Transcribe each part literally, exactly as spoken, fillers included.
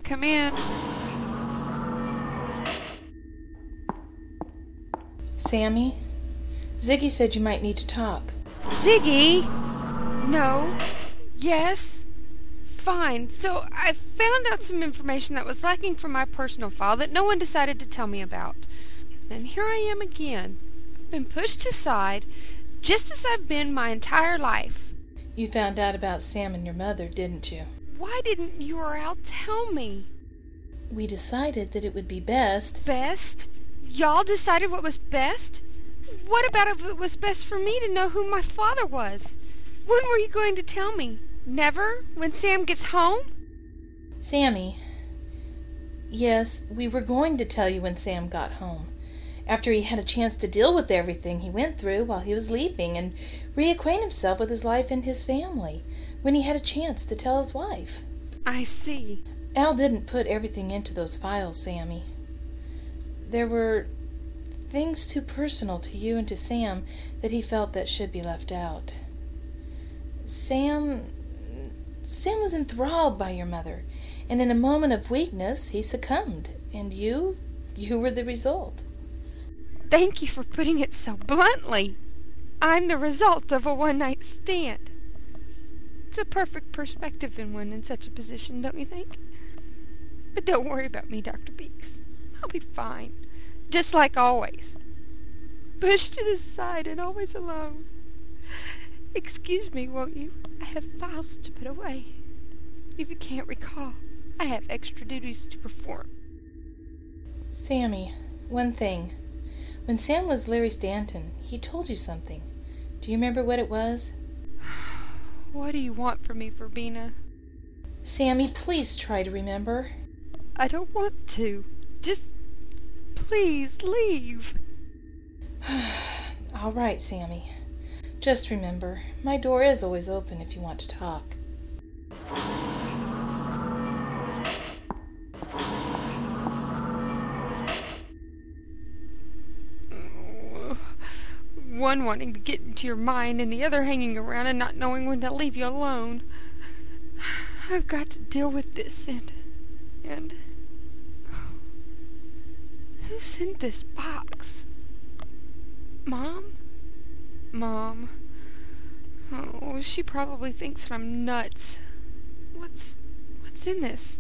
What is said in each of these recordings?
Come in. Sammy, Ziggy said you might need to talk. Ziggy? No. Yes. Fine. So I found out some information that was lacking from my personal file that no one decided to tell me about. And here I am again. I've been pushed aside, just as I've been my entire life. You found out about Sam and your mother, didn't you? Why didn't you or Al tell me? We decided that it would be best. Best? Y'all decided what was best? What about if it was best for me to know who my father was? When were you going to tell me? Never? When Sam gets home? Sammy, yes, we were going to tell you when Sam got home. After he had a chance to deal with everything he went through while he was leaving and reacquaint himself with his life and his family, when he had a chance to tell his wife. I see. Al didn't put everything into those files, Sammy. There were things too personal to you and to Sam that he felt that should be left out. Sam... Sam was enthralled by your mother, and in a moment of weakness he succumbed, and you... you were the result. Thank you for putting it so bluntly. I'm the result of a one-night stand. It's a perfect perspective in one in such a position, don't you think? But don't worry about me, Doctor Beeks. I'll be fine. Just like always. Pushed to the side and always alone. Excuse me, won't you? I have files to put away. If you can't recall, I have extra duties to perform. Sammy, one thing. When Sam was Larry Stanton, he told you something. Do you remember what it was? What do you want from me, Verbena? Sammy, please try to remember. I don't want to. Just please leave. All right, Sammy. Just remember, my door is always open if you want to talk. One wanting to get into your mind and the other hanging around and not knowing when to leave you alone. I've got to deal with this and... and... Who sent this box? Mom? Mom. Oh, she probably thinks that I'm nuts. What's... what's in this?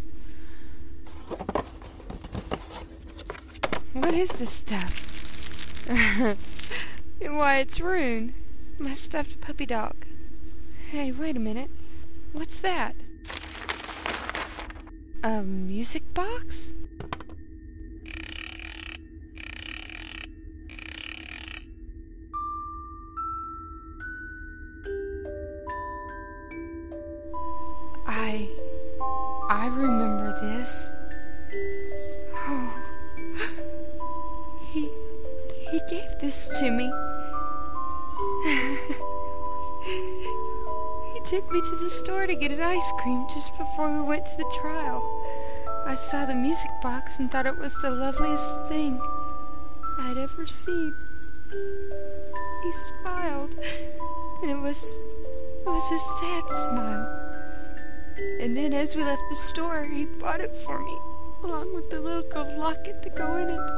What is this stuff? Why, it's Rune, my stuffed puppy dog. Hey, wait a minute. What's that? A music box? I... I remember this. Oh. He... he gave this to me. He took me to the store to get an ice cream just before we went to the trial. I saw the music box and thought it was the loveliest thing I'd ever seen. He smiled, and it was... it was a sad smile. And then as we left the store, he bought it for me, along with the little gold locket to go in it.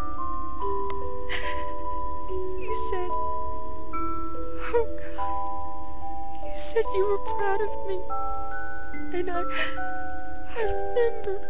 You said, oh God, you said you were proud of me. And I, I remember.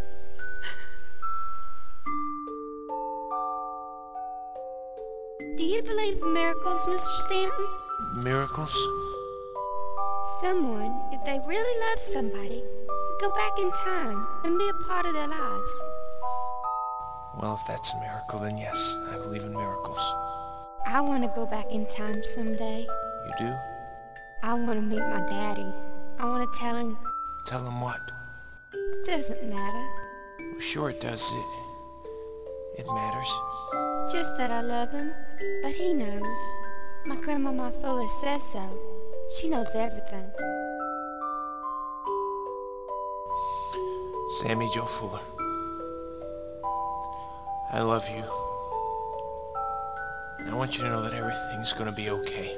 Do you believe in miracles, Mister Stanton? Miracles? Someone, if they really love somebody, would go back in time and be a part of their lives. Well, if that's a miracle, then yes, I believe in miracles. I want to go back in time someday. You do? I want to meet my daddy. I want to tell him. Tell him what? Doesn't matter. Well, sure it does. It, it matters. Just that I love him, but he knows. My grandmama Fuller says so. She knows everything. Sammy Jo Fuller, I love you. And I want you to know that everything's gonna be okay.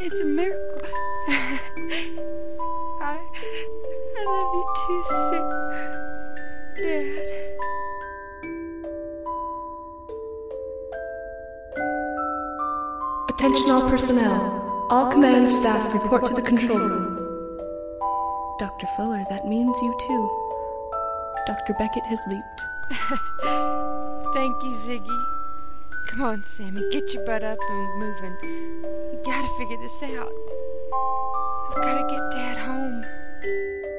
It's a miracle. I, I love you too, Sam. Dad. Attention all personnel. All command staff report to the control room. Doctor Fuller, that means you too. Doctor Beckett has leaped. Thank you, Ziggy. Come on, Sammy, get your butt up and moving. You gotta figure this out. I've gotta get Dad home.